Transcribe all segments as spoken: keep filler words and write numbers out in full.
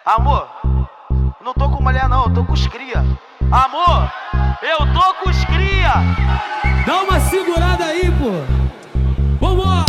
Amor, não tô com mulher não, eu tô com os cria. Amor, eu tô com os cria. Dá uma segurada aí, pô. Vamos!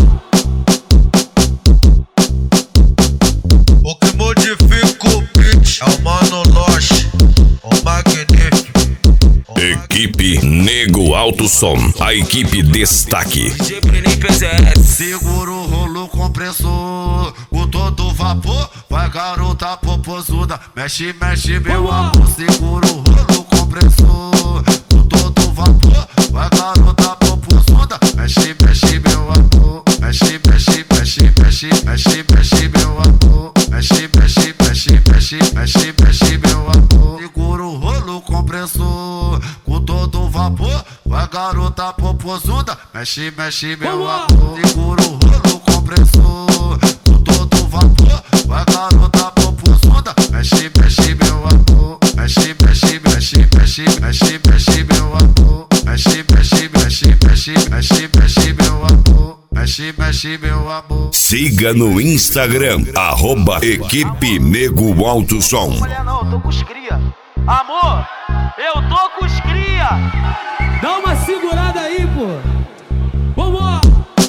O que modifica o beat é o Mano Loche, o magnífico. O Equipe Nego Alto Som, a equipe destaque. Segura o rolo compressor, com todo vapor, vai garota popozuda. Mexe, mexe meu amor. Segura o rolo compressor, com todo vapor, vai garota popozuda. Mexe, mexe meu amor. Mexe, mexe, mexe, mexe, mexe, mexe meu amor. Mexe, mexe, mexe, mexe, mexe, mexe meu amor. Segura o rolo compressor, com todo vapor, vai garota popozuda. Mexe, mexe meu amor. Segura o rolo compressor, com todo vapor, vai garota popozuda. Mexe, mexe meu amor. Mexe, mexe, mexe, mexe, mexe, mexe meu amor. Mexe, mexe, mexe, mexe, mexe, mexe meu amor. Mexe, mexe meu amor. Siga no Instagram, arroba Equipe Nego Alto Som. Mulher não, eu tô com os cria. Amor, eu tô com os cria. Dá uma segurada aí, pô. Vamos!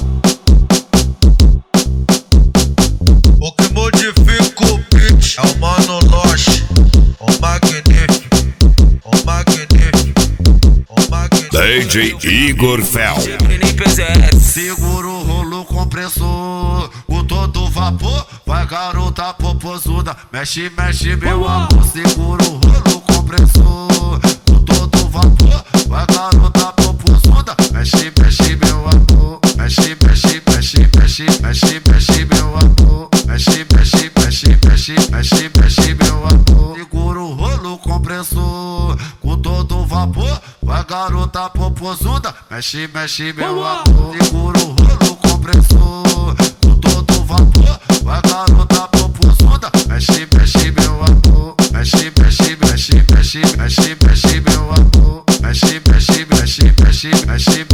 O que modifica o beat é o Mano Loche, o magnífico, o magnífico, o magnífico. D J Igor Fel. Segura o rolo compressor, com todo vapor, vai garota popozuda. Mexe, mexe meu amor. Segura o rolo compressor, com todo vapor, vai garota popozuda. Mexe, mexe meu amor. Mexe, mexe, mexe, mexe, mexe, mexe meu amor. Mexe, mexe, mexe, mexe, mexe, mexe meu amor. Segura o rolo compressor, com todo vapor, vai garota popozuda. Mexe, mexe meu amor. Segura o rolo compressor, com todo vapor, vai garota popozuda. Mexe, mexe meu amor. Mexe, mexe, mexe, mexe, mexe, mexe meu amor. Mexe, mexe, mexe, mexe, mexe,